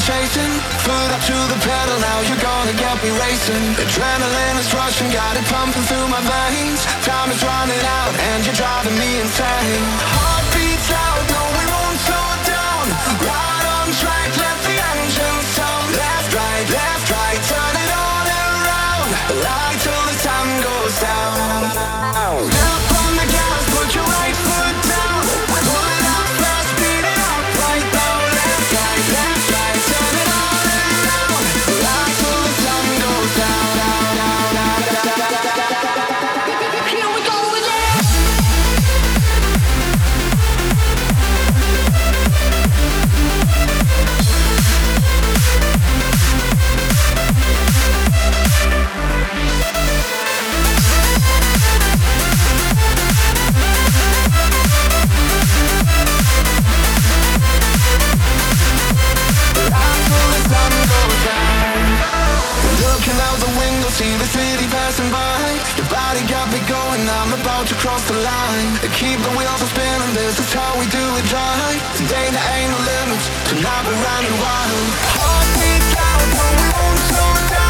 chasing. Foot up to the pedal, now you're gonna get me racing. Adrenaline is rushing, got it pumping through my veins. Time is running out and you're driving me insane. Heartbeats loud, no we won't slow down. Right on track, let the engine sound. Left, right, turn it all around. Light till the sun goes down. Step on the gas, put your right foot down. Pull it up fast, speed it up right now. Left, right, turn it all around. Light till the sun goes down. Here we go again. Looking out the window, see the city passing by. Your body got me going, I'm about to cross the line. Keep the wheels on spinning, this is how we do it right. Today there ain't no limits, tonight we're running wild. Heartbeats loud, no we won't slow down.